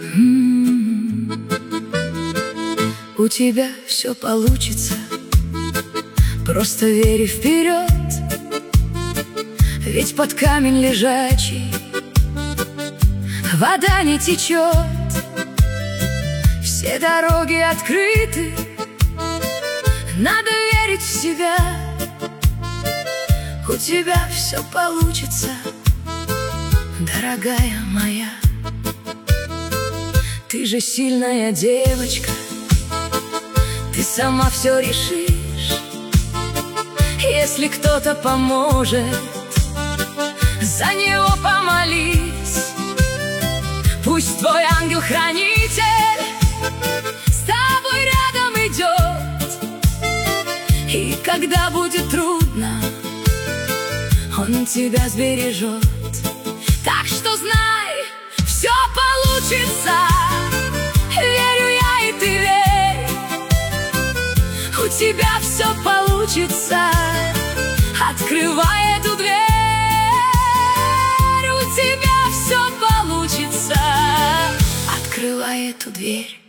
У тебя все получится, просто верь вперед. Ведь под камень лежачий вода не течет. Все дороги открыты, надо верить в себя. У тебя все получится, дорогая моя. Ты же сильная девочка, ты сама все решишь. Если кто-то поможет, за него помолись. Пусть твой ангел-хранитель с тобой рядом идет. И когда будет трудно, он тебя сбережет. Так что знай, все получится. Верю я, и ты верь. У тебя все получится. Открывай эту дверь. У тебя все получится. Открывай эту дверь.